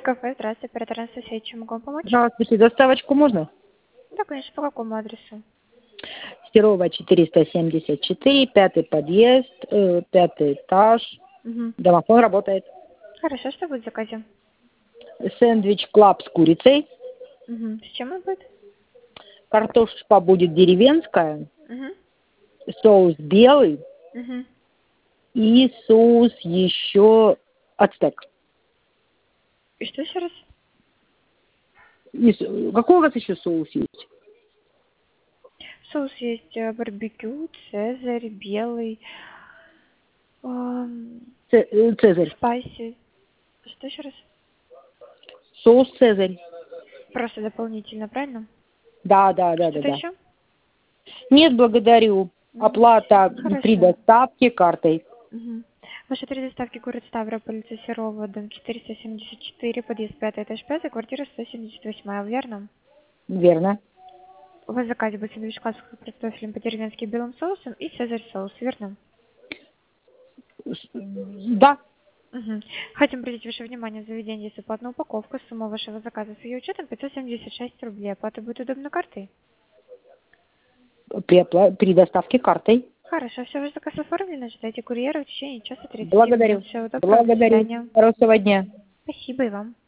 кафе. Здравствуйте, оператор Анастасия. Чем могу вам помочь? Здравствуйте, доставочку можно? Да, конечно. По какому адресу? Серова 474, пятый подъезд, пятый этаж. Угу. Домофон работает. Хорошо, что будет в заказе? Сэндвич клаб с курицей. Угу. С чем он будет? Картошка будет деревенская, Угу. соус белый Угу. и соус еще ацтек. И что еще раз? Какой у вас еще соус есть? Соус есть барбекю, цезарь, белый, Цезарь. спайси. Что еще раз? Соус Цезарь. Просто дополнительно, правильно? Да. Что-то еще? Нет, благодарю. Оплата при Хорошо. доставке картой. Угу. Ваши три доставки: город Ставрополь, улица Серова, дом 474, подъезд 5, этаж 5, квартира 178, верно? Верно. У вас в заказе будет сэндвич классик с картофелем по-деревенски белым соусом и цезарь соус, верно? Да. Угу. Хотим обратить ваше внимание, заведение есть оплатная упаковка. Сумма вашего заказа с ее учетом 576 рублей. Оплата будет удобно картой? При доставке картой. Хорошо, все, ваш заказ оформлен. Ожидайте курьера в течение часа 30 Благодарю. минут. Всего доброго, до свидания. Хорошего дня. Спасибо и вам.